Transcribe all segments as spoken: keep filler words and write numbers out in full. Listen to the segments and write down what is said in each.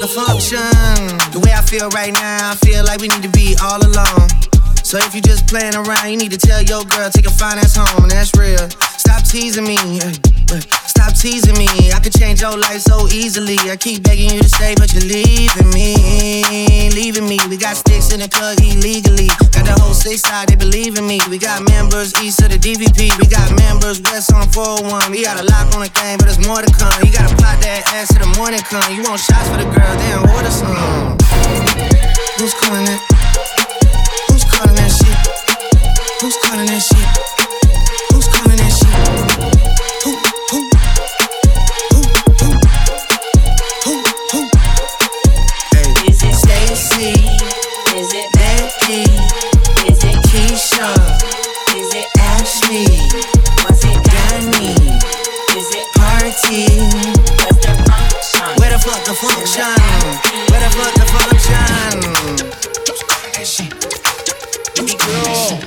the function. The way I feel right now, I feel like we need to be all alone. So if you just playing around, you need to tell your girl, take a fine ass home, and that's real. Stop teasing me, stop teasing me. I could change your life so easily. I keep begging you to stay, but you're leaving me, leaving me. We got sticks in the club illegally. Got the whole six side, they believe in me. We got members east of the D V P. We got members west on four oh one. We got a lock on the game, but there's more to come. You gotta plot that ass till the morning come. You want shots for the girl, then order some. Who's calling it? Who's calling that shit? Who's calling that shit? Who's calling that shit? Who, who, who, who, who, who? Hey. Is it Stacy? Is it Becky? Is it Keisha? Is it Ashley? Was it Danny? Is it Party? Where's the function? Where the fuck the function? Where the fuck the function? Who's calling that shit? Give me girl.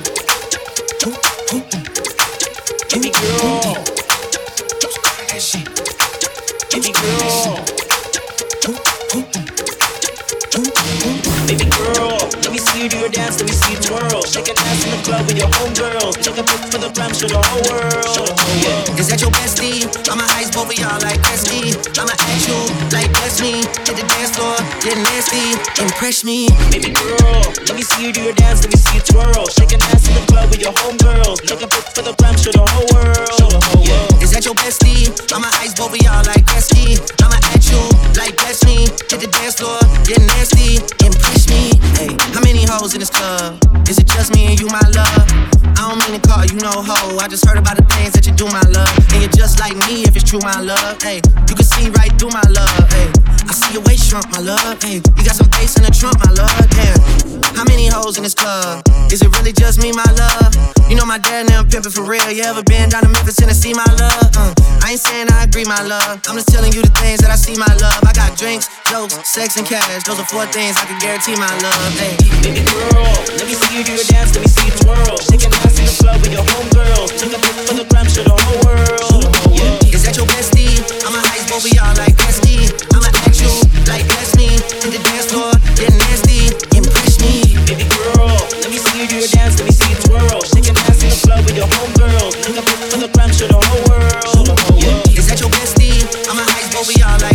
Give me girl. Who's calling that shit? Give me girl. Baby girl, let me see you do your dance, let me see you twirl. Shake a dance in the club with your homegirls. Take a pic for the gram, show the whole world. Yeah. Is that your bestie? I'ma ice both of y'all like Pesky. I'ma ask you like bless me. Hit the dance floor, get nasty, impress me. Baby girl, let me see you do your dance, let me see you twirl. Shake a dance in the club with your homegirls. Take a pic for the gram, show the whole world. Show the whole world. Is that your bestie? I'ma ice both of y'all like Pesky. I'ma ask you like bless me. Hit the dance floor, get nasty, impress me. Hey, how many hoes in this club? Is it just me and you, my love? I don't mean to call you no hoe. I just heard about the things that you do, my love. And you're just like me if it's true, my love. Hey, you can see right through my love. Hey, I see your waist shrunk, my love. Hey, you got some bass in the trunk, my love. Damn, how many hoes in this club? Is it really just me, my love? You know my dad now pimpin' for real. You ever been down to Memphis, Tennessee, my love? Uh, I ain't saying I agree, my love. I'm just telling you the things that I see, my love. I got drinks, jokes, sex, and cash. Those are four things I can guarantee, my love. Hey, baby girl, let me see you do your dance, let me see you twirl. Shake an ass in the club with your homegirls. Take a pic for the gram, show the whole world. Yeah. Is that your bestie? I'ma ice both of y'all like Pesky. I'ma ask you like bless me. Hit the dance floor, get nasty, impress me. Baby girl, let me see you do your dance, let me see you twirl. Shake an ass in the club with your homegirls. Take a pic for the gram, show the whole world. Yeah. Is that your bestie? I'ma ice both of y'all like